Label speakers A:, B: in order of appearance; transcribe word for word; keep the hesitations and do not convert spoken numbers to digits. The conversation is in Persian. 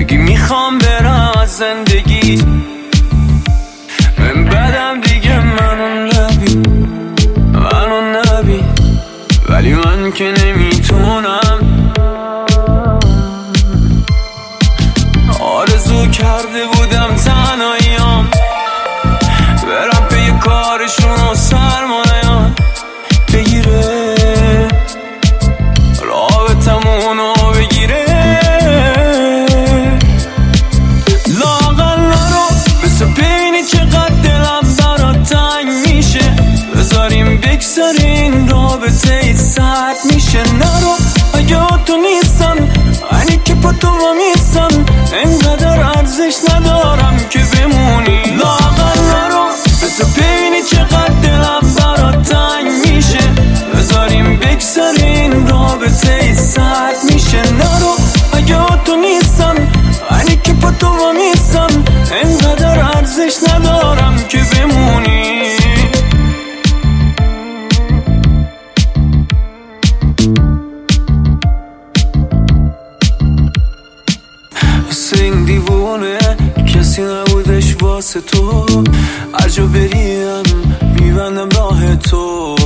A: بگی میخوام برم از زندگی، من بدم دیگه منو نبی، منو نبی، ولی من که نمیتونم. آرزو کرده بودم تنهاییام برم پی کارشون و سرمایه‌ام بگیره، رابطمونو بگیره. لااقل نرو بسه ببینی چقدر دلم برات تنگ میشه، بذاریم بگذارین رابطه ای سرد میشه. نرو اگه تو نیستم اینی که پا تو میستم، انقدر ارزش ندارم که بمونی. لااقل نرو بسه ببینی چقدر دلم برات تنگ میشه، بذاریم بگذارین رابطه ای سرد میشه. نرو اگه تو نیستم اینی که پا تو میستم، انقدر ارزش ندارم که بمونی. مثل این دیوونه کسی نبودش واسه تو، هر جا بریم میبندم راه تو.